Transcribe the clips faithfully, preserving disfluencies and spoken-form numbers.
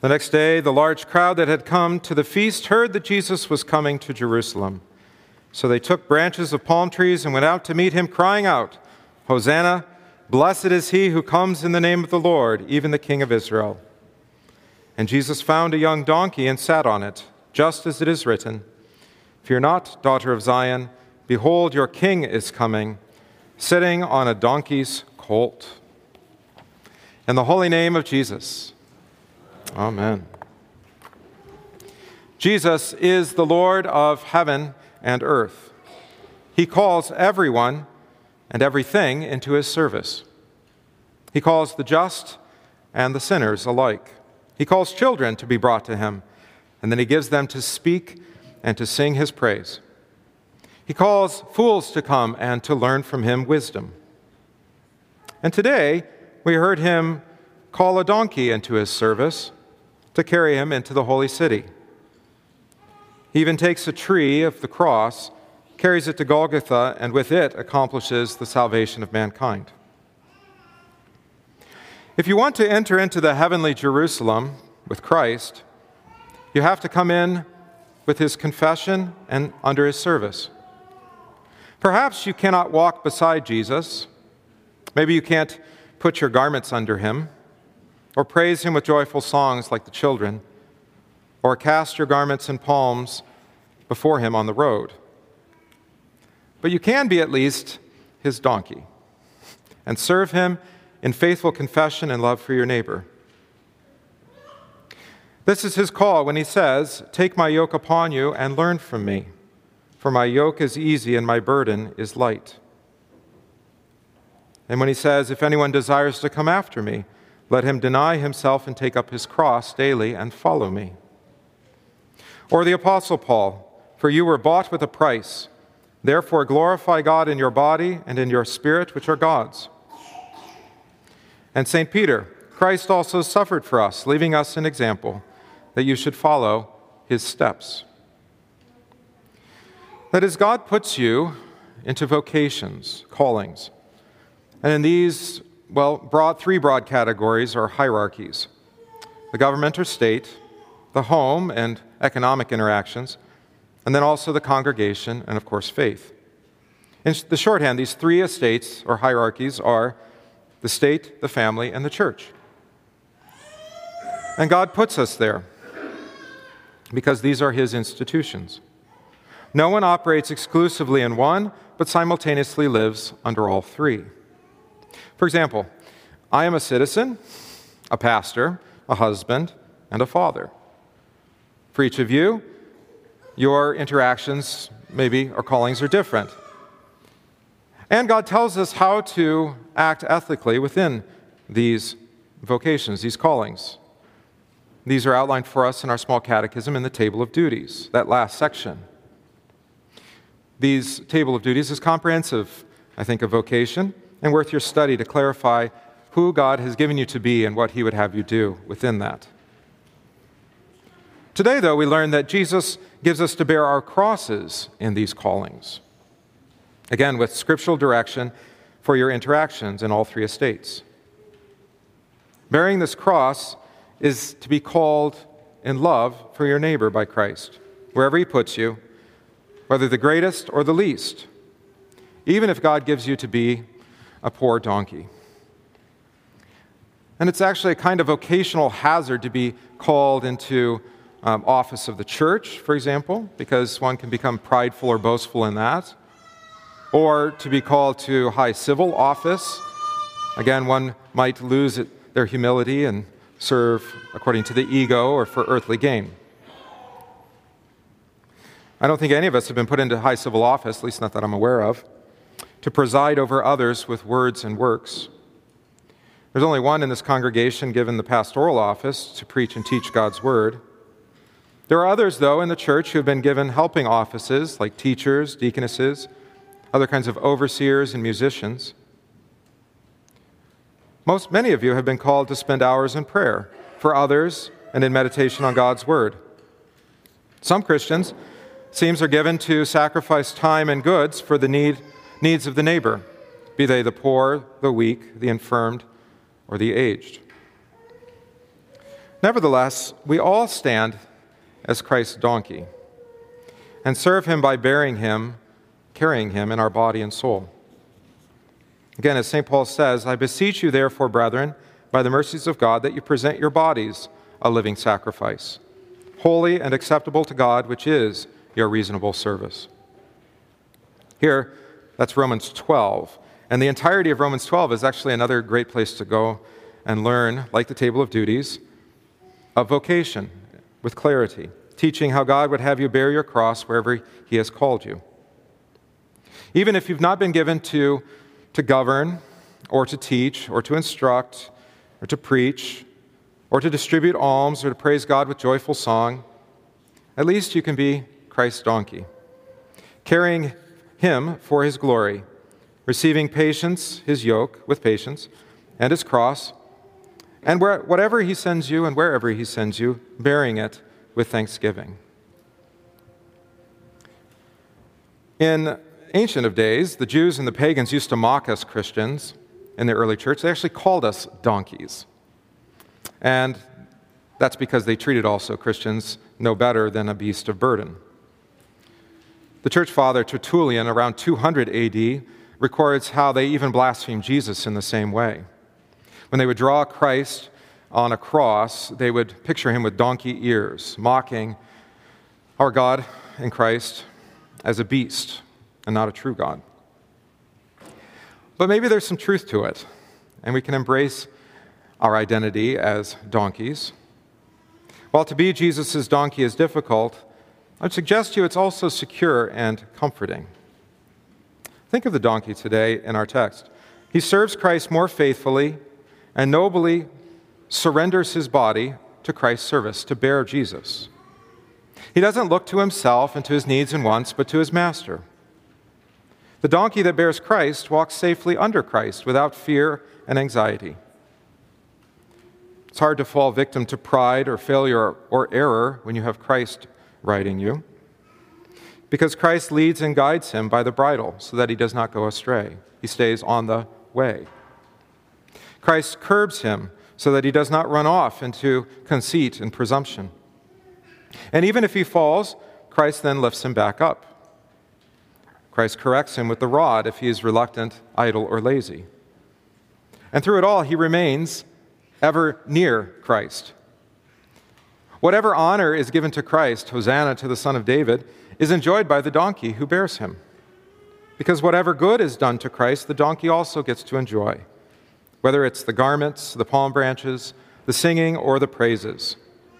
The next day, the large crowd that had come to the feast heard that Jesus was coming to Jerusalem. So they took branches of palm trees and went out to meet him, crying out, "Hosanna! Blessed is he who comes in the name of the Lord, even the King of Israel." And Jesus found a young donkey and sat on it, just as it is written, "Fear not, daughter of Zion, behold, your king is coming, sitting on a donkey's colt." In the holy name of Jesus, amen. Jesus is the Lord of heaven and earth. He calls everyone and everything into his service. He calls the just and the sinners alike. He calls children to be brought to him, and then he gives them to speak and to sing his praise. He calls fools to come and to learn from him wisdom. And today, we heard him call a donkey into his service to carry him into the holy city. He even takes a tree of the cross, carries it to Golgotha, and with it accomplishes the salvation of mankind. If you want to enter into the heavenly Jerusalem with Christ, you have to come in with his confession and under his service. Perhaps you cannot walk beside Jesus. Maybe you can't put your garments under him, or praise him with joyful songs like the children, or cast your garments and palms before him on the road. But you can be at least his donkey and serve him in faithful confession and love for your neighbor. This is his call when he says, "Take my yoke upon you and learn from me, for my yoke is easy and my burden is light." And when he says, "If anyone desires to come after me, let him deny himself and take up his cross daily and follow me." Or the Apostle Paul, "For you were bought with a price. Therefore glorify God in your body and in your spirit, which are God's." And Saint Peter, "Christ also suffered for us, leaving us an example, that you should follow his steps." That is, God puts you into vocations, callings. And in these, well, broad, three broad categories or hierarchies: the government or state, the home and economic interactions, and then also the congregation and, of course, faith. In the shorthand, these three estates or hierarchies are the state, the family, and the church. And God puts us there because these are his institutions. No one operates exclusively in one, but simultaneously lives under all three. For example, I am a citizen, a pastor, a husband, and a father. For each of you, your interactions, maybe, or callings are different. And God tells us how to act ethically within these vocations, these callings. These are outlined for us in our small catechism in the Table of Duties, that last section. These Table of Duties is comprehensive, I think, of vocation, and worth your study to clarify who God has given you to be and what he would have you do within that. Today, though, we learn that Jesus gives us to bear our crosses in these callings. Again, with scriptural direction for your interactions in all three estates. Bearing this cross is to be called in love for your neighbor by Christ, wherever he puts you, whether the greatest or the least, even if God gives you to be a poor donkey. And it's actually a kind of vocational hazard to be called into um, office of the church, for example, because one can become prideful or boastful in that. Or to be called to high civil office. Again, one might lose it, their humility and serve according to the ego or for earthly gain. I don't think any of us have been put into high civil office, at least not that I'm aware of, to preside over others with words and works. There's only one in this congregation given the pastoral office to preach and teach God's word. There are others, though, in the church who have been given helping offices like teachers, deaconesses, other kinds of overseers and musicians. Most, many of you have been called to spend hours in prayer for others and in meditation on God's word. Some Christians, it seems, are given to sacrifice time and goods for the need, needs of the neighbor, be they the poor, the weak, the infirmed, or the aged. Nevertheless, we all stand as Christ's donkey and serve him by bearing him, carrying him in our body and soul. Again, as Saint Paul says, I beseech you therefore, brethren, by the mercies of God, that you present your bodies a living sacrifice, holy and acceptable to God, which is your reasonable service. Here, that's Romans twelve. And the entirety of Romans twelve is actually another great place to go and learn, like the table of duties, of vocation with clarity, teaching how God would have you bear your cross wherever he has called you. Even if you've not been given to, to govern or to teach or to instruct or to preach or to distribute alms or to praise God with joyful song, at least you can be Christ's donkey, carrying him for his glory, receiving patience, his yoke with patience, and his cross, and where, whatever he sends you and wherever he sends you, bearing it with thanksgiving. In ancient of days, the Jews and the pagans used to mock us Christians in the early church. They actually called us donkeys. And that's because they treated also Christians no better than a beast of burden. The church father Tertullian, around two hundred A D, records how they even blasphemed Jesus in the same way. When they would draw Christ on a cross, they would picture him with donkey ears, mocking our God in Christ as a beast and not a true God. But maybe there's some truth to it, and we can embrace our identity as donkeys. While to be Jesus' donkey is difficult, I'd suggest to you it's also secure and comforting. Think of the donkey today in our text. He serves Christ more faithfully and nobly surrenders his body to Christ's service, to bear Jesus. He doesn't look to himself and to his needs and wants, but to his master. The donkey that bears Christ walks safely under Christ without fear and anxiety. It's hard to fall victim to pride or failure or error when you have Christ riding you, because Christ leads and guides him by the bridle so that he does not go astray. He stays on the way. Christ curbs him so that he does not run off into conceit and presumption. And even if he falls, Christ then lifts him back up. Christ corrects him with the rod if he is reluctant, idle, or lazy. And through it all, he remains ever near Christ. Whatever honor is given to Christ, Hosanna to the Son of David, is enjoyed by the donkey who bears him. Because whatever good is done to Christ, the donkey also gets to enjoy, whether it's the garments, the palm branches, the singing, or the praises.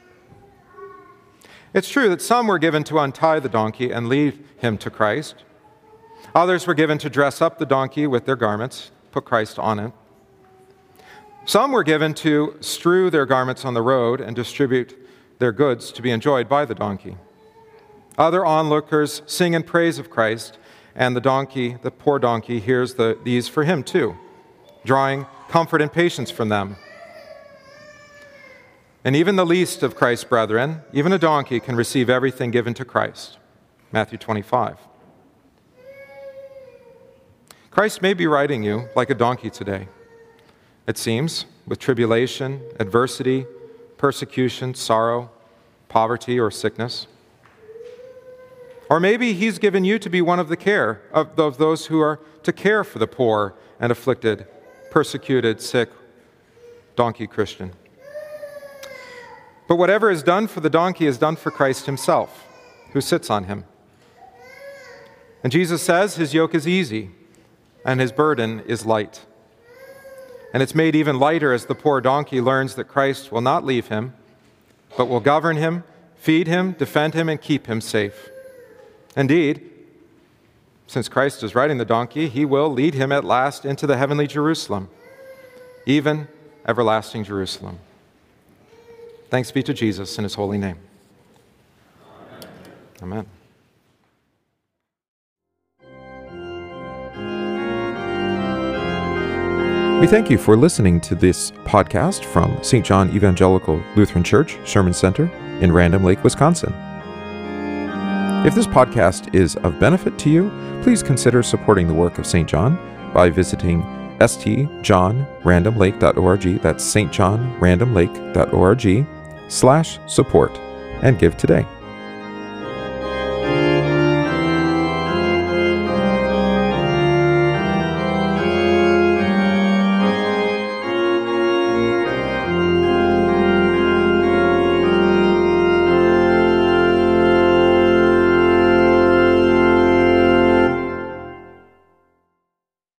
It's true that some were given to untie the donkey and lead him to Christ. Others were given to dress up the donkey with their garments, put Christ on it. Some were given to strew their garments on the road and distribute their goods to be enjoyed by the donkey. Other onlookers sing in praise of Christ, and the donkey, the poor donkey, hears the, these for him too, drawing comfort and patience from them. And even the least of Christ's brethren, even a donkey, can receive everything given to Christ. Matthew twenty-five. Christ may be riding you like a donkey today, it seems, with tribulation, adversity, persecution, sorrow, poverty, or sickness. Or maybe he's given you to be one of the care of those who are to care for the poor and afflicted, persecuted, sick, donkey Christian. But whatever is done for the donkey is done for Christ himself, who sits on him. And Jesus says his yoke is easy and his burden is light. And it's made even lighter as the poor donkey learns that Christ will not leave him, but will govern him, feed him, defend him, and keep him safe. Indeed, since Christ is riding the donkey, he will lead him at last into the heavenly Jerusalem, even everlasting Jerusalem. Thanks be to Jesus in his holy name. Amen. We thank you for listening to this podcast from Saint John Evangelical Lutheran Church, Sherman Center in Random Lake, Wisconsin. If this podcast is of benefit to you, please consider supporting the work of Saint John by visiting s t john random lake dot org, that's s t john random lake dot org, slash support and give today.